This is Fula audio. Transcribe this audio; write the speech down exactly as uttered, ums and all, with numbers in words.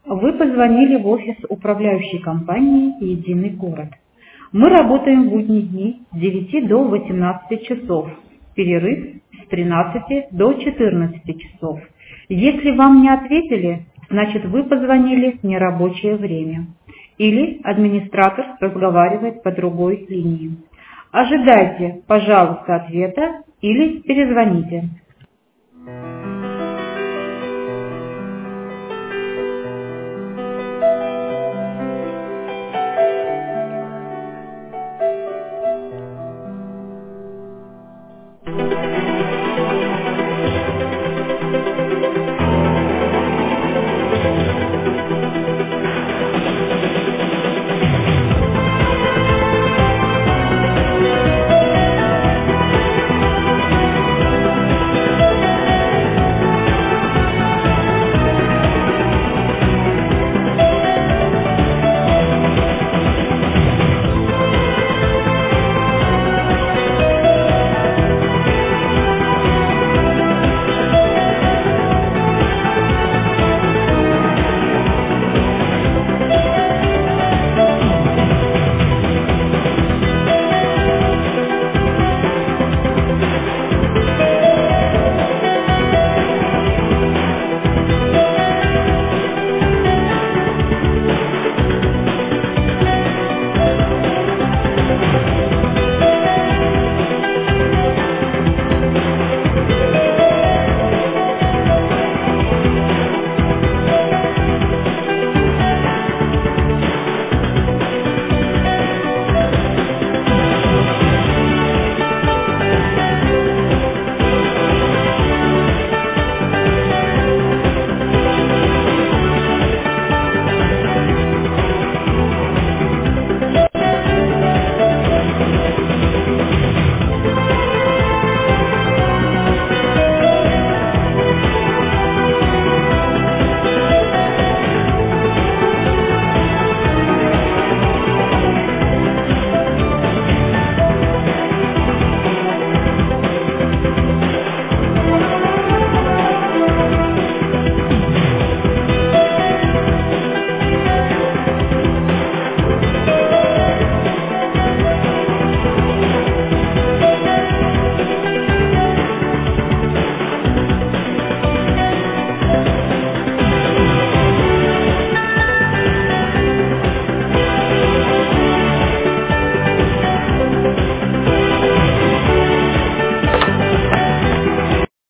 Вы позвонили в офис управляющей компании «Единый город». Мы работаем в будние дни с девяти до восемнадцати часов, перерыв с тринадцати до четырнадцати часов. Если вам не ответили, значит вы позвонили в нерабочее время. Или администратор разговаривает по другой линии. Ожидайте, пожалуйста, ответа или перезвоните.